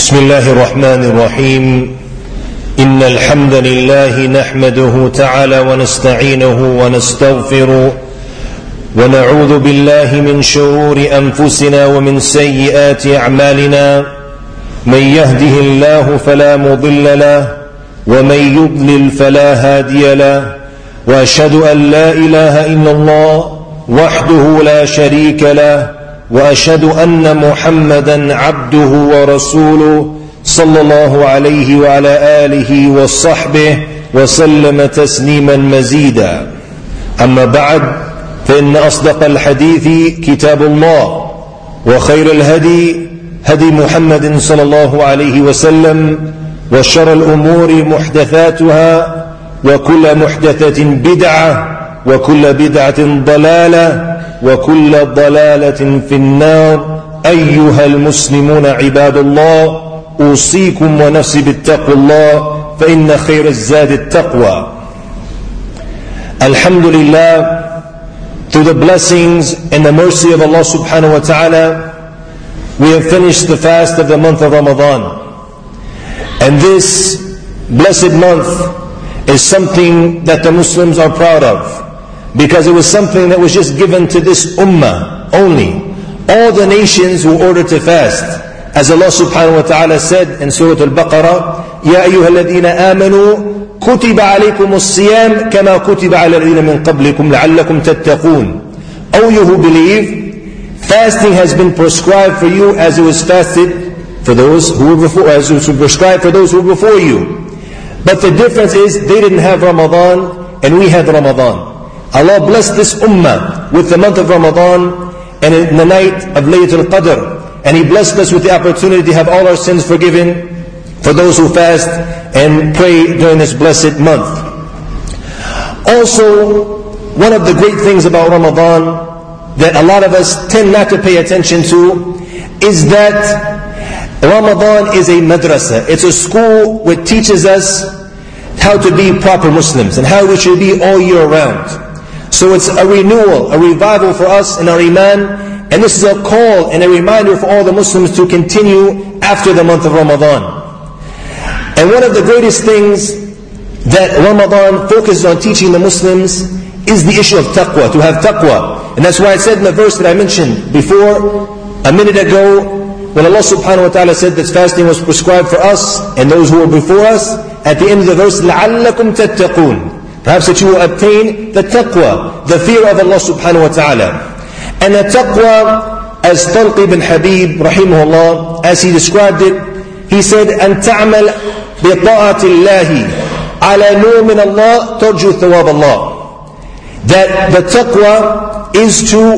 بسم الله الرحمن الرحيم. إن الحمد لله نحمده تعالى ونستعينه ونستغفره ونعوذ بالله من شرور أنفسنا ومن سيئات أعمالنا. من يهده الله فلا مضل له ومن يضلل فلا هادي له، وأشهد أن لا إله إلا الله وحده لا شريك له، وأشهد أن محمدا عبده ورسوله صلى الله عليه وعلى آله وصحبه وسلم تسليما مزيدا. أما بعد، فإن أصدق الحديث كتاب الله، وخير الهدي هدي محمد صلى الله عليه وسلم، وشر الأمور محدثاتها، وكل محدثة بدعة، وكل بدعة ضلالة، وكل ضلالة في النار. أيها المسلمون عباد الله، أوصيكم ونفسي بالتقوى الله، فإن خير الزاد التقوى. Alhamdulillah, through the blessings and the mercy of Allah subhanahu wa ta'ala, we have finished the fast of the month of Ramadan. And this blessed month is something that the Muslims are proud of, because it was something that was just given to this ummah only. All the nations were ordered to fast. As Allah subhanahu wa ta'ala said in Surah Al-Baqarah, يَا أَيُّهَا الَّذِينَ آمَنُوا كُتِبَ عَلَيْكُمُ الصِّيَامُ كَمَا كُتِبَ عَلَى الَّذِينَ مِنْ قَبْلِكُمْ لَعَلَّكُمْ تَتَّقُونَ. O you who believe, fasting has been prescribed for you as it was fasted for those who were before, as it was prescribed for those who were before you. But the difference is, they didn't have Ramadan and we had Ramadan. Allah blessed this ummah with the month of Ramadan and in the night of Laylatul Qadr. And He blessed us with the opportunity to have all our sins forgiven for those who fast and pray during this blessed month. Also, one of the great things about Ramadan that a lot of us tend not to pay attention to is that Ramadan is a madrasa. It's a school which teaches us how to be proper Muslims and how we should be all year round. So it's a renewal, a revival for us in our iman, and this is a call and a reminder for all the Muslims to continue after the month of Ramadan. And one of the greatest things that Ramadan focuses on teaching the Muslims is the issue of taqwa, to have taqwa. And that's why I said in the verse that I mentioned before, a minute ago, when Allah subhanahu wa ta'ala said that fasting was prescribed for us and those who were before us, at the end of the verse, لَعَلَّكُمْ تَتَّقُونَ, perhaps that you will obtain the taqwa, the fear of Allah subhanahu wa ta'ala. And the taqwa, as Talq ibn Habib rahimahullah, as he described it, he said, أَن تَعْمَلْ بِطَاعَةِ اللَّهِ عَلَى نُورٍ مِّنَ اللَّهِ تَرْجُو ثَوَابَ اللَّهِ. That the taqwa is to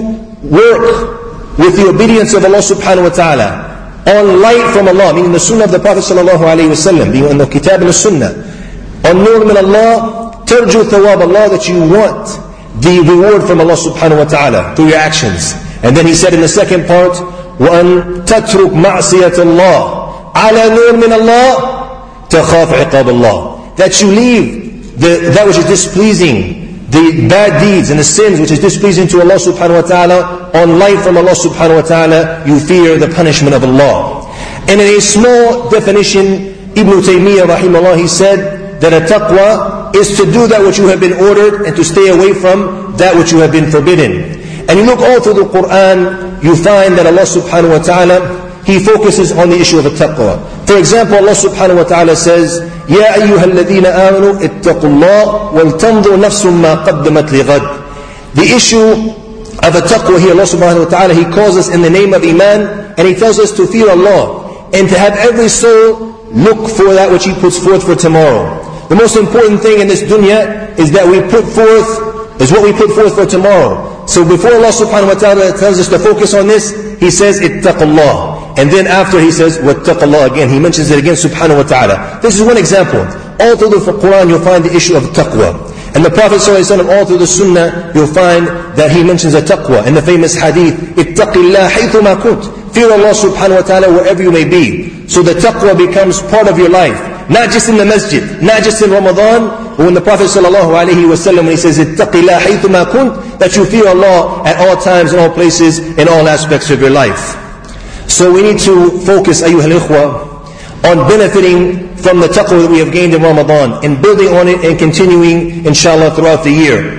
work with the obedience of Allah subhanahu wa ta'ala on light from Allah, meaning the sunnah of the Prophet sallallahu alayhi wa sallam, being in the kitab and the sunnah. On nur min Allah, tarju thawab Allah, that you want the reward from Allah subhanahu wa ta'ala through your actions. And then he said in the second part, وَأَن تَتْرُكْ مَعْصِيَةَ اللَّهِ عَلَى نُورٍ مِّنَ اللَّهِ تَخَافْ عِقَابَ اللَّهِ. That you leave that which is displeasing, the bad deeds and the sins which is displeasing to Allah subhanahu wa ta'ala, on light from Allah subhanahu wa ta'ala, you fear the punishment of Allah. And in a small definition, Ibn Taymiyyah rahimahullah, he said that a taqwa is to do that which you have been ordered and to stay away from that which you have been forbidden. And you look all through the Quran, you find that Allah subhanahu wa ta'ala, He focuses on the issue of taqwa. For example, Allah subhanahu wa ta'ala says, يَا أَيُّهَا الَّذِينَ آمَنُوا اتَّقُوا اللَّهَ وَلْتَنْظُرْ نَفْسٌ مَا قَدَّمَتْ لِغَدٍ. The issue of a taqwa here, Allah subhanahu wa ta'ala, He calls us in the name of iman, and He tells us to fear Allah, and to have every soul look for that which He puts forth for tomorrow. The most important thing in this dunya is that we put forth, is what we put forth for tomorrow. So before Allah subhanahu wa ta'ala tells us to focus on this, He says, ittaqullah. And then after He says, wattaqullah again. He mentions it again, subhanahu wa ta'ala. This is one example. All through the Quran you'll find the issue of taqwa. And the Prophet ﷺ, all through the Sunnah, you'll find that he mentions a taqwa. In the famous hadith, ittaqillah haythuma kunt. Fear Allah subhanahu wa ta'ala wherever you may be. So the taqwa becomes part of your life. Not just in the masjid, not just in Ramadan, but when the Prophet ﷺ, when he says, ittaqillah haythuma kunt, that you fear Allah at all times, in all places, in all aspects of your life. So we need to focus, ayyuhal ikhwa, on benefiting from the taqwa that we have gained in Ramadan, and building on it and continuing, inshallah, throughout the year.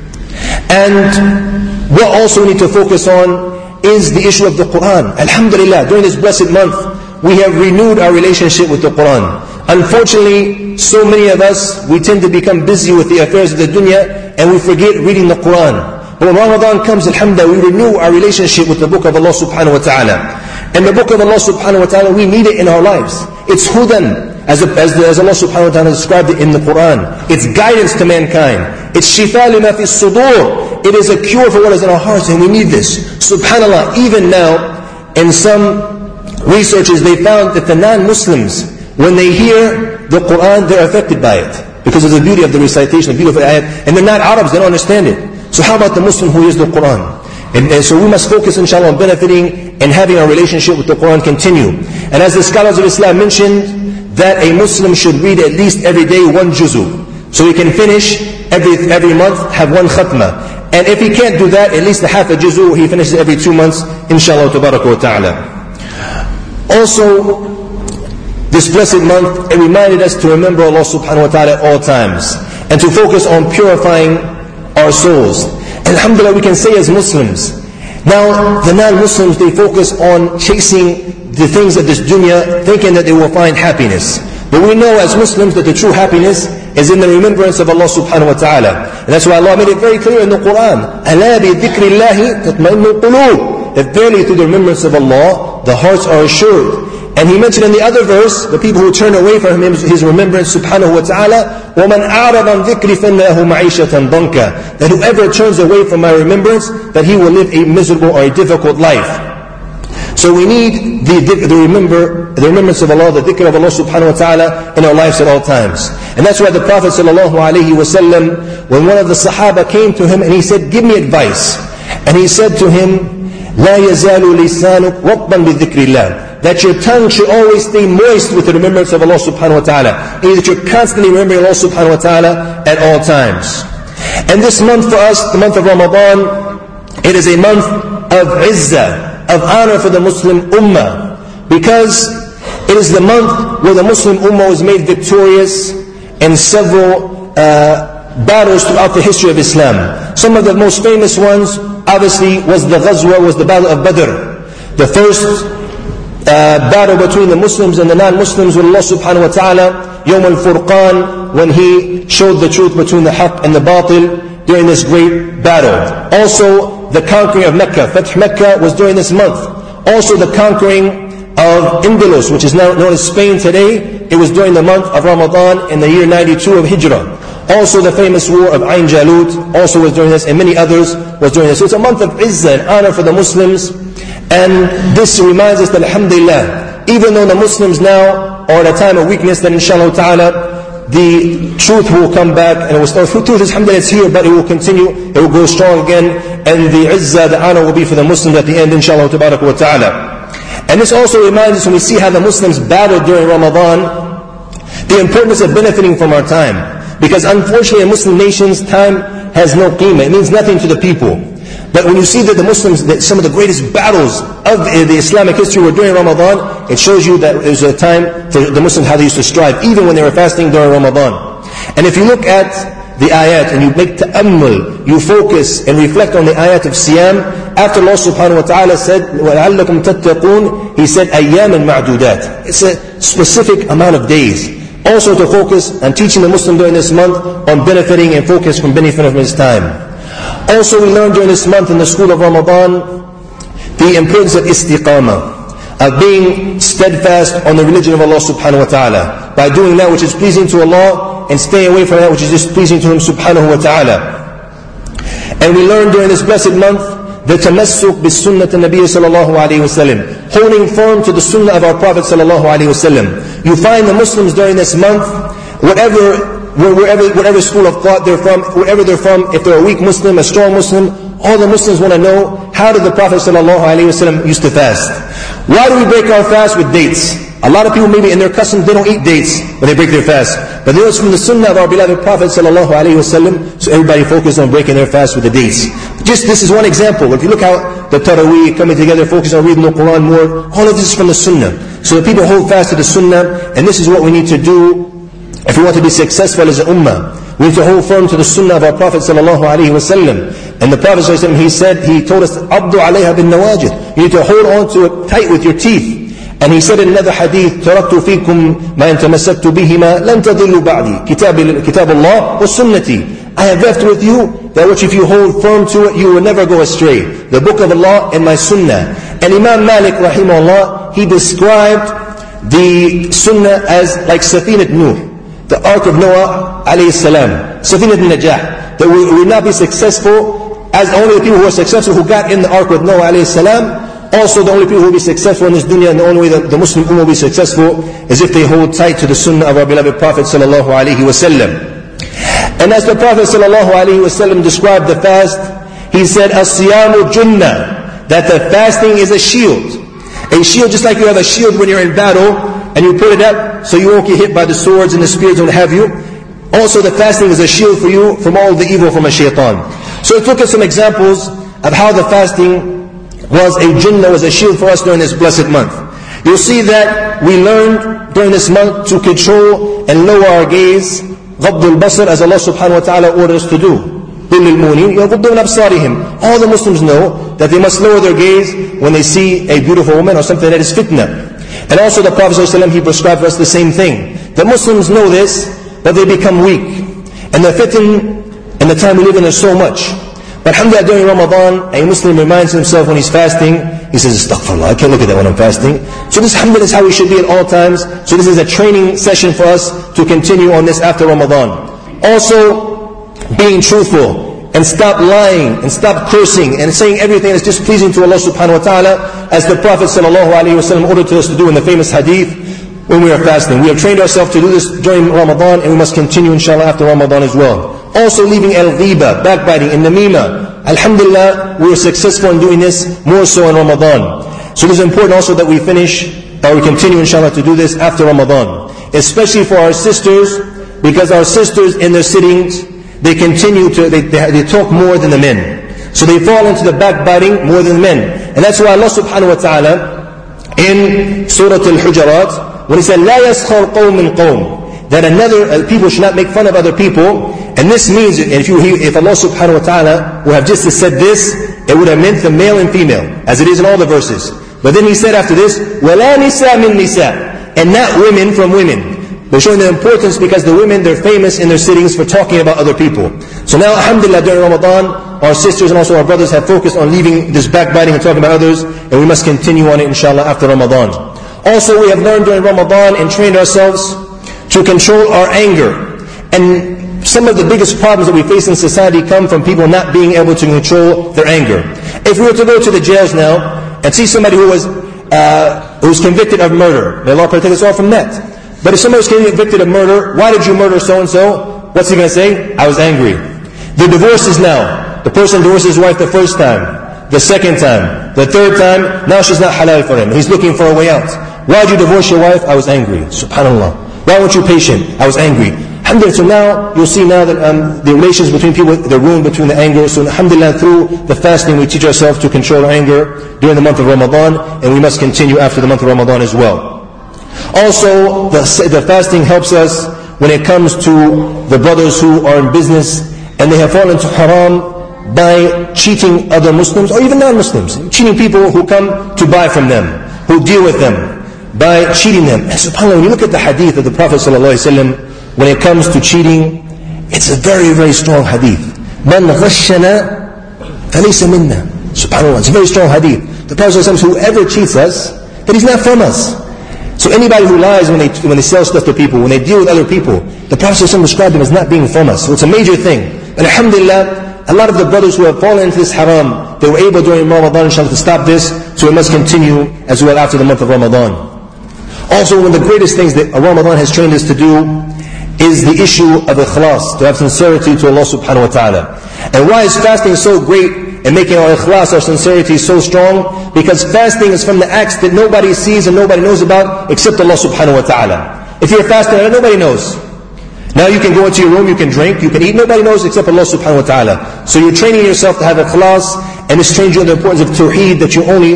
And what also we need to focus on is the issue of the Quran. Alhamdulillah, during this blessed month, we have renewed our relationship with the Quran. Unfortunately, so many of us, we tend to become busy with the affairs of the dunya, and we forget reading the Quran. But when Ramadan comes, alhamdulillah, we renew our relationship with the book of Allah subhanahu wa ta'ala. And the book of Allah subhanahu wa ta'ala, we need it in our lives. It's hudan, as Allah subhanahu wa ta'ala described it in the Quran. It's guidance to mankind. It's shifa lima fi sudur. It is a cure for what is in our hearts, and we need this. SubhanAllah, even now, in some researches, they found that the non-Muslims, when they hear the Quran, they're affected by it. Because of the beauty of the recitation, the beauty of the ayat. And they're not Arabs, they don't understand it. So how about the Muslim who hears the Quran? And so we must focus, inshallah, on benefiting and having our relationship with the Quran continue. And as the scholars of Islam mentioned, that a Muslim should read at least every day one juzu. So he can finish every month, have one khatma. And if he can't do that, at least a half a juzu, he finishes every 2 months, inshallah tabaraka wa ta'ala. Also, this blessed month, it reminded us to remember Allah subhanahu wa ta'ala at all times, and to focus on purifying our souls. And alhamdulillah, we can say as Muslims, now the non-Muslims, they focus on chasing the things of this dunya, thinking that they will find happiness. But we know as Muslims that the true happiness is in the remembrance of Allah subhanahu wa ta'ala. And that's why Allah made it very clear in the Quran, أَلَا بِذِكْرِ اللَّهِ تَطْمَئِنُّ الْقُلُوبِ, that verily through the remembrance of Allah, the hearts are assured. And he mentioned in the other verse, the people who turn away from His remembrance subhanahu wa ta'ala, وَمَنْ أَعْرَضَ عَنْ ذِكْرِ فَإِنَّهُ مَعِيشَةً ضَنْكَ, that whoever turns away from my remembrance, that he will live a miserable or a difficult life. So we need the remembrance of Allah, the dhikr of Allah subhanahu wa ta'ala in our lives at all times. And that's why the Prophet sallallahu alayhi wa sallam, when one of the Sahaba came to him and he said, give me advice. And he said to him, لَا يَزَالُ لِسَانُكْ رَطْبًا بِذِكْرِ اللَّهِ, that your tongue should always stay moist with the remembrance of Allah subhanahu wa ta'ala. Meaning that you're constantly remembering Allah subhanahu wa ta'ala at all times. And this month for us, the month of Ramadan, it is a month of izzah, of honor for the Muslim Ummah, because it is the month where the Muslim Ummah was made victorious in several battles throughout the history of Islam. Some of the most famous ones, obviously, was the Battle of Badr. The first battle between the Muslims and the non-Muslims with Allah subhanahu wa ta'ala, Yawm al-Furqan, when He showed the truth between the haqq and the batil during this great battle. Also, the conquering of Mecca, Fath Mecca, was during this month. Also the conquering of Indalus, which is now known as Spain today, it was during the month of Ramadan in the year 92 of Hijrah. Also the famous war of Ain Jalut also was during this, and many others was during this. So it's a month of izzah and honor for the Muslims. And this reminds us that alhamdulillah, even though the Muslims now are at a time of weakness, then inshallah ta'ala, the truth will come back, and it will start. Truth is, alhamdulillah, it's here, but it will continue, it will grow strong again, and the izzah, the honor will be for the Muslims at the end, inshallah tabarak wa ta'ala. And this also reminds us, when we see how the Muslims battled during Ramadan, the importance of benefiting from our time. Because unfortunately, in Muslim nations, time has no qima, it means nothing to the people. But when you see that the Muslims, that some of the greatest battles of the Islamic history were during Ramadan, it shows you that it was a time for the Muslims how they used to strive, even when they were fasting during Ramadan. And if you look at the ayat and you make ta'ammul, you focus and reflect on the ayat of Siyam, after Allah subhanahu wa ta'ala said, وَلَعَلَّكُمْ تَتَّقُونَ, He said, أَيَّامًا مَعْدُودَاتٍ. It's a specific amount of days. Also to focus on teaching the Muslim during this month on benefiting and focus from benefiting from his time. Also we learned during this month in the school of Ramadan the importance of istiqamah, of being steadfast on the religion of Allah subhanahu wa ta'ala, by doing that which is pleasing to Allah and staying away from that which is displeasing to Him subhanahu wa ta'ala. And we learned during this blessed month the tamassuk bis sunnah al-Nabi sallallahu alayhi wa sallam, holding firm to the sunnah of our Prophet sallallahu alayhi wa sallam. You find the Muslims during this month, whatever school of thought they're from, wherever they're from, if they're a weak Muslim, a strong Muslim, all the Muslims want to know, how did the Prophet ﷺ used to fast? Why do we break our fast with dates? A lot of people maybe in their customs, they don't eat dates when they break their fast. But they know it's from the sunnah of our beloved Prophet ﷺ, so everybody focus on breaking their fast with the dates. Just this is one example. If you look how the Taraweeh coming together, focus on reading the Quran more, all of this is from the sunnah. So the people hold fast to the sunnah, and this is what we need to do if we want to be successful as an ummah. We need to hold firm to the sunnah of our Prophet sallallahu alaihi wasallam. And the Prophet sallallahu alaihi wasallam, he told us, "Abdu alayha bin nawajid." You need to hold on to it tight with your teeth. And he said in another hadith, تَرَكْتُ فِيكُمْ مَا يَنْتَمَسَّكْتُ بِهِمَا لَنْ تَضِلُّوا بَعْدِي كِتَابُ اللَّهِ وَالسُنَّةِ. I have left with you that which if you hold firm to it, you will never go astray. The book of Allah and my sunnah. And Imam Malik rahimahullah, he described the sunnah as like Safinat Nuh, the ark of Noah alayhi salam, Safinat Najah. That we will not be successful as only the people who are successful who got in the ark with Noah alayhi salam. Also the only people who will be successful in this dunya, and the only way that the Muslim ummah will be successful is if they hold tight to the sunnah of our beloved Prophet sallallahu alaihi wasallam. And as the Prophet sallallahu alaihi wasallam described the fast, he said, "As-siyamu junnah," that the fasting is a shield. A shield, just like you have a shield when you're in battle, and you put it up so you won't get hit by the swords and the spears and what have you. Also the fasting is a shield for you from all the evil from a shaitan. So he took us some examples of how the fasting was a junnah, was a shield for us during this blessed month. You'll see that we learned during this month to control and lower our gaze, غض البصر, as Allah subhanahu wa ta'ala orders us to do. All the Muslims know that they must lower their gaze when they see a beautiful woman or something that is fitna. And also the Prophet ﷺ, he prescribed for us the same thing. The Muslims know this, but they become weak. And the fitn and the time we live in is so much. But alhamdulillah, during Ramadan, a Muslim reminds himself when he's fasting, he says, astaghfirullah, I can't look at that when I'm fasting. So this alhamdulillah is how we should be at all times. So this is a training session for us to continue on this after Ramadan. Also, being truthful, and stop lying, and stop cursing, and saying everything that's displeasing to Allah subhanahu wa ta'ala, as the Prophet sallallahu alaihi wasallam ordered to us to do in the famous hadith when we are fasting. We have trained ourselves to do this during Ramadan, and we must continue inshallah after Ramadan as well. Also leaving al-ghiba, backbiting, and namima. Alhamdulillah, we are successful in doing this, more so in Ramadan. So it is important also that we finish, or we continue inshallah to do this after Ramadan. Especially for our sisters, because our sisters in their sittings, they continue to, they talk more than the men. So they fall into the backbiting more than the men. And that's why Allah subhanahu wa ta'ala, in Surah Al-Hujurat, when He said, لا يسخر قوم من قوم, that another people should not make fun of other people. And this means, if Allah subhanahu wa ta'ala would have just said this, it would have meant the male and female, as it is in all the verses. But then He said after this, وَلَا نِسَاء مِن نِسَاء, and not women from women. They're showing the importance because the women, they're famous in their sittings for talking about other people. So now alhamdulillah, during Ramadan, our sisters and also our brothers have focused on leaving this backbiting and talking about others, and we must continue on it inshallah after Ramadan. Also we have learned during Ramadan and trained ourselves to control our anger. And some of the biggest problems that we face in society come from people not being able to control their anger. If we were to go to the jails now and see somebody who was convicted of murder, may Allah protect us all from that. But if somebody was convicted of murder, why did you murder so-and-so? What's he going to say? I was angry. The divorces now. The person divorces his wife the first time, the second time, the third time, now she's not halal for him. He's looking for a way out. Why did you divorce your wife? I was angry. Subhanallah. Why weren't you patient? I was angry. Alhamdulillah, so now, you'll see now that the relations between people, they're ruined between the anger. So alhamdulillah, through the fasting, we teach ourselves to control our anger during the month of Ramadan, and we must continue after the month of Ramadan as well. Also, the fasting helps us when it comes to the brothers who are in business, and they have fallen into haram by cheating other Muslims, or even non-Muslims, cheating people who come to buy from them, who deal with them, by cheating them. And subhanAllah, when you look at the hadith of the Prophet ﷺ, when it comes to cheating, it's a very, very strong hadith. مَنْ غَشَّنَا فَلَيْسَ مِنَّا. SubhanAllah, it's a very strong hadith. The Prophet ﷺ says, whoever cheats us, then he's not from us. So anybody who lies when they sell stuff to people, when they deal with other people, the Prophet ﷺ described them as not being from us. So it's a major thing. And alhamdulillah, a lot of the brothers who have fallen into this haram, they were able during Ramadan inshallah to stop this, so we must continue as well after the month of Ramadan. Also, one of the greatest things that Ramadan has trained us to do is the issue of ikhlas, to have sincerity to Allah subhanahu wa ta'ala. And why is fasting so great and making our ikhlas, our sincerity so strong? Because fasting is from the acts that nobody sees and nobody knows about except Allah subhanahu wa ta'ala. If you're fasting, nobody knows. Now you can go into your room, you can drink, you can eat, nobody knows except Allah subhanahu wa ta'ala. So you're training yourself to have ikhlas, and this trains you in the importance of tawheed, that you only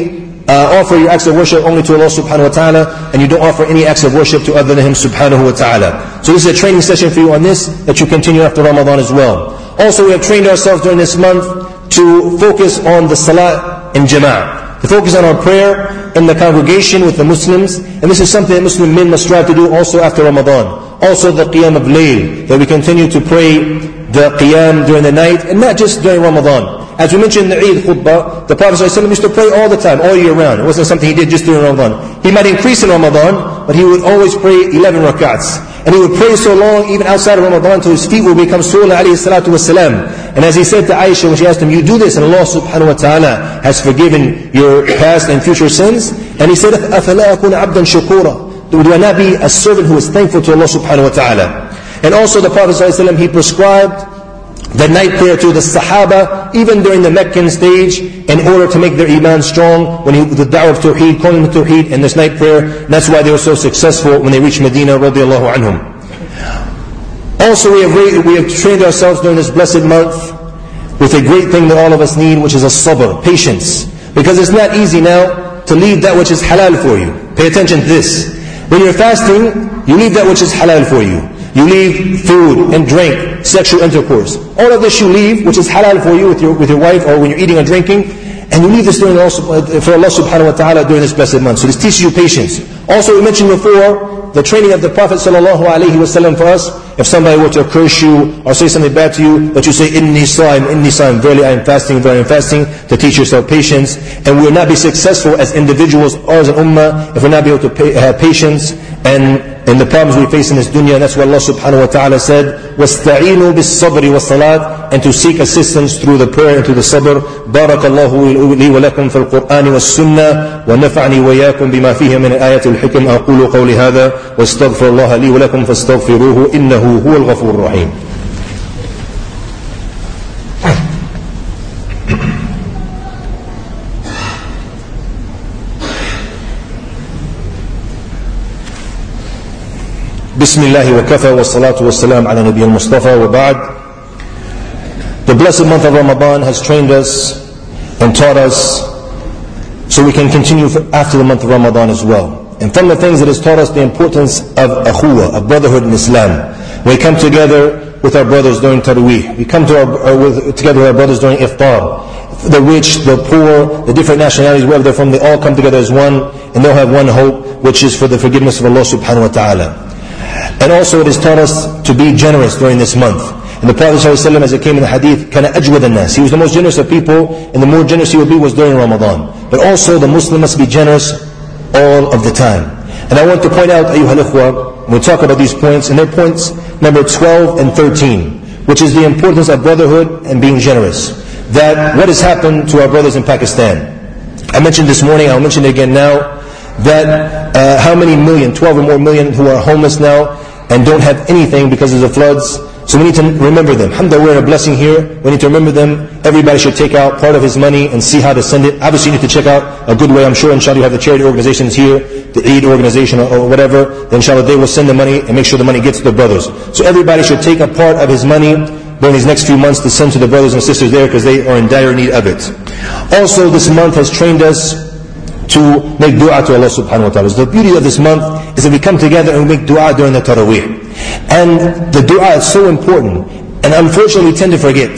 offer your acts of worship only to Allah subhanahu wa ta'ala, and you don't offer any acts of worship to other than Him subhanahu wa ta'ala. So this is a training session for you on this, that you continue after Ramadan as well. Also, we have trained ourselves during this month to focus on the salat in jama'ah, to focus on our prayer in the congregation with the Muslims, and this is something that Muslim men must strive to do also after Ramadan. Also the qiyam of layl, that we continue to pray the qiyam during the night, and not just during Ramadan. As we mentioned in the Eid khutbah, the Prophet ﷺ used to pray all the time, all year round. It wasn't something he did just during Ramadan. He might increase in Ramadan, but he would always pray 11 rak'ats. And he would pray so long, even outside of Ramadan, until his feet would become swollen, alayhi salatu wasalam. And as he said to Aisha, when she asked him, you do this, and Allah subhanahu wa ta'ala has forgiven your past and future sins. And he said, أَفَلَا أَكُونَ عَبْدًا شُكُورًا. Do I not be a servant who is thankful to Allah subhanahu wa ta'ala? And also the Prophet ﷺ, he prescribed the night prayer to the Sahaba, even during the Meccan stage, in order to make their iman strong, when the da'wah of Tawheed, calling the Tawheed, and this night prayer. And that's why they were so successful when they reached Medina, radiallahu anhum. Also, we have trained ourselves during this blessed month with a great thing that all of us need, which is a sabr, patience. Because it's not easy now to leave that which is halal for you. Pay attention to this. When you're fasting, you leave that which is halal for you. You leave food and drink, sexual intercourse. All of this you leave, which is halal for you with your wife, or when you're eating or drinking, and you leave this for Allah subhanahu wa ta'ala during this blessed month. So this teaches you patience. Also, we mentioned before the training of the Prophet sallallahu alaihi wasallam for us. If somebody were to curse you or say something bad to you, that you say, inni sa'im, verily I am fasting, verily I am fasting, to teach yourself patience. And we will not be successful as individuals or as an ummah if we're not able to have patience and the problems we face in this dunya. And that's what Allah subhanahu wa ta'ala said, وَاسْتَعِينُوا بِالصَّبْرِ وَالصَّلَاةِ, and to seek assistance through the prayer and through the sabr. بارك الله لي ولكم في القرآن والسنة ونفعني وإياكم بما فيه من آيات الحكم. أقول قولي هذا واستغفر الله لي ولكم فاستغفروه إنه هو الغفور الرحيم. بسم الله وكفى والصلاة والسلام على نبي المصطفى وبعد. The blessed month of Ramadan has trained us and taught us so we can continue after the month of Ramadan as well. And from the things that has taught us the importance of akhuwah, of brotherhood in Islam. We come together with our brothers during Taraweeh. We come together with our brothers during Iftar. The rich, the poor, the different nationalities, wherever they're from, they all come together as one, and they'll have one hope, which is for the forgiveness of Allah subhanahu wa ta'ala. And also it has taught us to be generous during this month. And the Prophet ﷺ, as it came in the hadith, كَانَ أَجْوَدَ النَّاسِ, he was the most generous of people, and the more generous he would be was during Ramadan. But also the Muslim must be generous all of the time. And I want to point out, أيها الإخوة, when we talk about these points, and they're points number 12 and 13, which is the importance of brotherhood and being generous. That what has happened to our brothers in Pakistan. I mentioned this morning, I'll mention it again now, that how many million, 12 or more million who are homeless now and don't have anything because of the floods. So we need to remember them. Alhamdulillah, we're in a blessing here. We need to remember them. Everybody should take out part of his money and see how to send it. Obviously you need to check out a good way. I'm sure inshallah you have the charity organizations here, the Eid organization or whatever. Then inshallah they will send the money and make sure the money gets to the brothers. So everybody should take a part of his money during these next few months to send to the brothers and sisters there, because they are in dire need of it. Also, this month has trained us to make dua to Allah subhanahu wa ta'ala. So the beauty of this month is that we come together and we make dua during the Taraweeh. And the dua is so important. And unfortunately we tend to forget.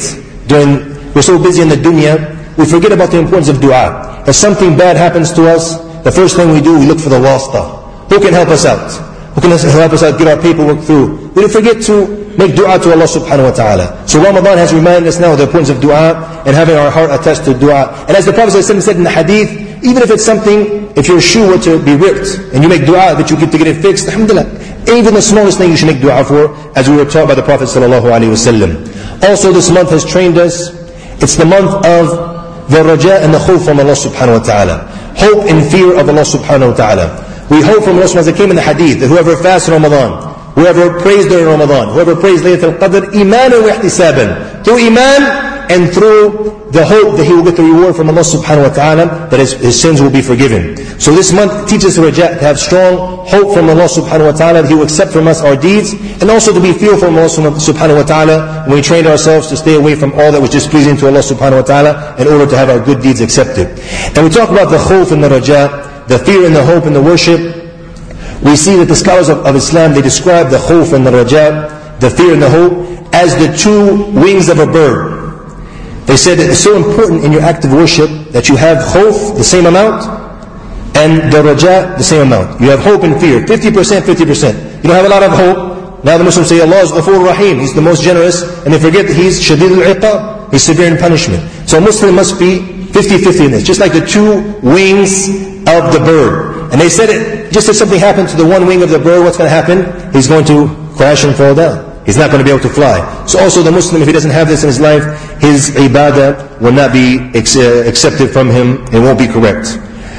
We're so busy in the dunya, we forget about the importance of dua. If something bad happens to us, the first thing we do, we look for the wasta. Who can help us out? Who can help us out, get our paperwork through? We don't forget to make dua to Allah subhanahu wa ta'ala. So Ramadan has reminded us now of the importance of dua and having our heart attached to dua. And as the Prophet ﷺ said in the hadith, even if it's something, if your shoe were to be ripped and you make dua that you get to get it fixed, alhamdulillah, even the smallest thing you should make dua for, as we were taught by the Prophet sallallahu alaihi wasallam. Also this month has trained us, it's the month of the raja and the khawf from Allah subhanahu wa ta'ala. Hope and fear of Allah subhanahu wa ta'ala. We hope from Allah subhanahu wa ta'ala, as it came in the hadith, that whoever fasts in Ramadan, whoever prays during Ramadan, whoever prays Laylatul Qadr, imanan wa ihtisaban, through iman and through the hope that he will get the reward from Allah subhanahu wa ta'ala, that his sins will be forgiven. So this month teaches us to have strong hope from Allah subhanahu wa ta'ala, that He will accept from us our deeds, and also to be fearful from Allah subhanahu wa ta'ala when we train ourselves to stay away from all that was displeasing to Allah subhanahu wa ta'ala in order to have our good deeds accepted. And we talk about the khawf and the raja, the fear and the hope and the worship. We see that the scholars of Islam, they describe the khawf and the raja, the fear and the hope, as the two wings of a bird. They said that it's so important in your act of worship that you have khawf, the same amount, and the raja, the same amount. You have hope and fear, 50%, 50%. You don't have a lot of hope. Now the Muslims say Allah is Ghafur Rahim, He's the most generous, and they forget that He's Shadid al-Iqab, He's severe in punishment. So a Muslim must be 50-50 in this, just like the two wings of the bird. And they said it, just if something happened to the one wing of the bird, what's going to happen? He's going to crash and fall down. He's not going to be able to fly. So also the Muslim, if he doesn't have this in his life, his ibadah will not be accepted from him, and won't be correct.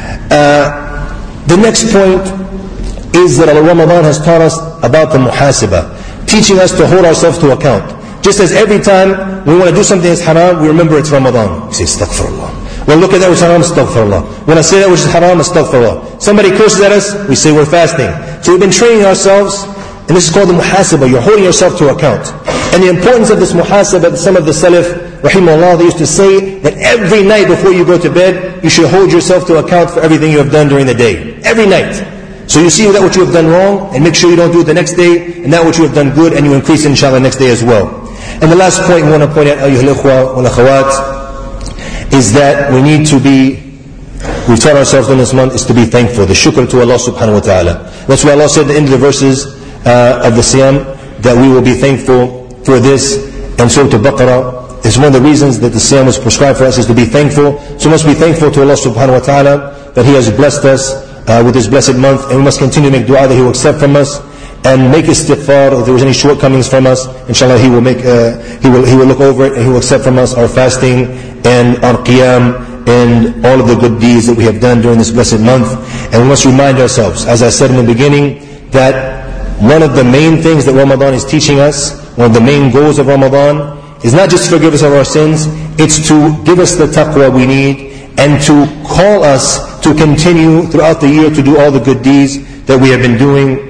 The next point is that Ramadan has taught us about the muhasibah, teaching us to hold ourselves to account. Just as every time we want to do something that's haram, we remember it's Ramadan. We say, astaghfirullah. When I look at that which is haram, astaghfirullah. When I say that which is haram, astaghfirullah. Somebody curses at us, we say we're fasting. So we've been training ourselves, and this is called the muhasibah. You're holding yourself to account. And the importance of this muhasibah, some of the salaf, rahimahullah, they used to say that every night before you go to bed, you should hold yourself to account for everything you have done during the day. Every night. So you see that what you have done wrong, and make sure you don't do it the next day, and that what you have done good, and you increase inshallah next day as well. And the last point we want to point out, ayyuhal ikhwa wal akhawat, is that we need to be, we've taught ourselves in this month, is to be thankful, the shukr to Allah subhanahu wa ta'ala. That's why Allah said at the end of the verses of the Siyam, that we will be thankful for this. And Surah Al-Baqarah is one of the reasons that the Siyam was prescribed for us, is to be thankful. So we must be thankful to Allah subhanahu wa ta'ala that He has blessed us with this blessed month, and we must continue to make dua that He will accept from us, and make istighfar if there was any shortcomings from us. Inshallah, He will look over it, and He will accept from us our fasting and our qiyam and all of the good deeds that we have done during this blessed month. And we must remind ourselves, as I said in the beginning, that one of the main things that Ramadan is teaching us, one of the main goals of Ramadan, is not just to forgive us of our sins, it's to give us the taqwa we need, and to call us to continue throughout the year to do all the good deeds that we have been doing.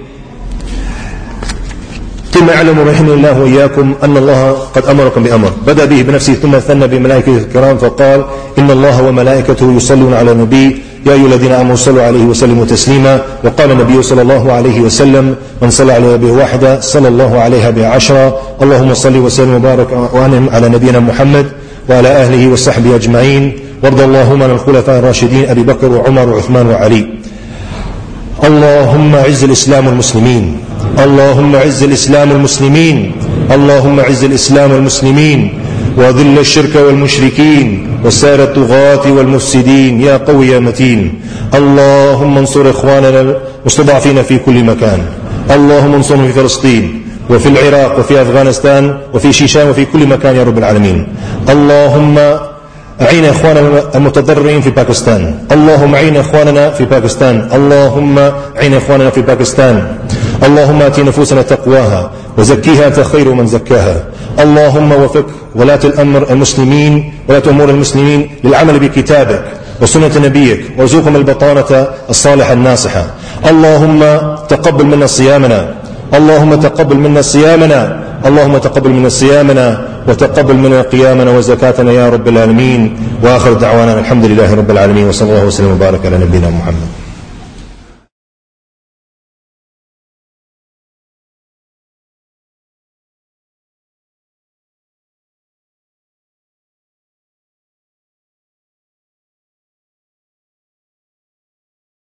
ثم اعلموا رحمه الله وإياكم أن الله قد أمركم بأمر بدأ به بنفسه ثم ثنى بملائكته الكرام فقال إن الله وملائكته يصلون على النبي يا أيها الذين آمنوا صلوا عليه وسلموا تسليما. وقال النبي صلى الله عليه وسلم من صلى على نبيه واحدة صلى الله عليها بعشرة. اللهم صل وسلم وبارك وأنعم على نبينا محمد وعلى أهله وصحبه أجمعين، وارض اللهم عن الخلفاء الراشدين أبي بكر وعمر وعثمان وعلي. اللهم اعز الإسلام والمسلمين، اللهم اعز الإسلام والمسلمين، اللهم اعز الإسلام والمسلمين، وذل الشرك والمشركين وسائر الطغاة والمفسدين يا قوي يا متين. اللهم انصر إخواننا المستضعفين في كل مكان، اللهم انصرهم في فلسطين وفي العراق وفي أفغانستان وفي شيشان وفي كل مكان يا رب العالمين. اللهم أعين إخواننا المتضررين في باكستان، اللهم أعين إخواننا في باكستان، اللهم أعين إخواننا في باكستان. اللهم آت نفوسنا تقواها وزكيها أنت خير من زكاها. اللهم وفق ولاة الأمر المسلمين، ولاة أمور المسلمين للعمل بكتابك وسنة نبيك، وارزقهم البطانة الصالحة الناصحة. اللهم تقبل منا صيامنا، اللهم تقبل منا صيامنا، اللهم تقبل منا صيامنا، وتقبل منا قيامنا وزكاتنا يا رب العالمين. وآخر دعوانا الحمد لله رب العالمين، وصلى الله وسلم وبارك على نبينا محمد.